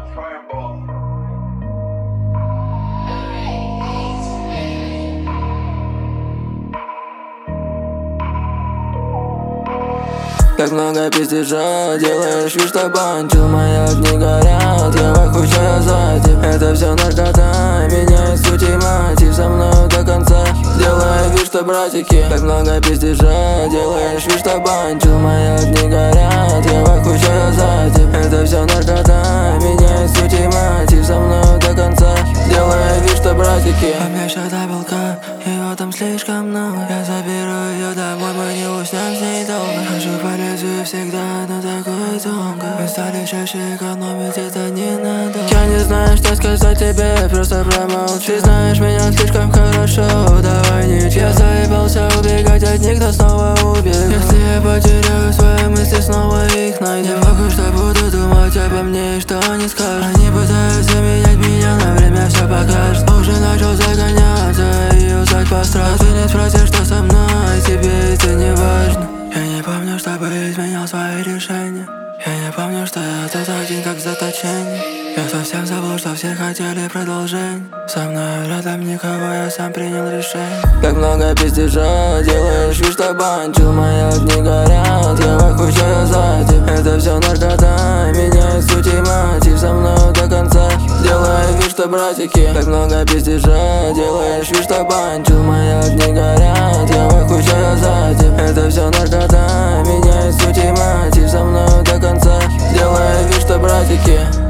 Как много пиздежа делаешь вид, что банчил. Мои огни горят, я в ахуе, что я за тебя. Это все наркота, меняет суть и мотив. Со мной до конца, делая вид, что братики. Как много пиздежа делаешь вид, что банчил. Мои огни горят, я в ахуе, что я за тебя. Это все наркота, меняет суть и мотив. Со мной до конца, делая вид, что братики. А мне счет табелка, его там слишком много. Я заберу ее домой, мы не уснем с ней долго. Хожу по лезвию всегда, но такое тонко. Мы стали чаще экономить, это не надо. Я не знаю, что сказать тебе, просто промолчи. Знаешь меня слишком хорошо, давай не честно. Я заебался убегать от них, то снова убегу. Если я потеряю свои мысли, снова их найду. Не могу, что буду думать обо мне и что они скажут. Они пытаются менять меня, на время все покажет. Уже начал загоняться и устать по страху. Ты не спросишь, что со мной, тебе это не важно. Я не помню, чтобы изменял свои решения. Я не помню, что я тот один, как заточение. Я совсем забыл, что все хотели продолжение. Со мной рядом никого, я сам принял решение. Как много пиздежа делаешь вид, что банчил. Мои огни горят, я в ахуе, что я за тебя. Это все наркота, меняет суть и мотив. Со мной до конца, делая вид, что братики. Как много пиздежа делаешь вид, что банчил. Мои огни горят, я в ахуе, что я за тебя. Это все наркота, меняет суть и мотив. Со мной до конца, делая вид, что братики.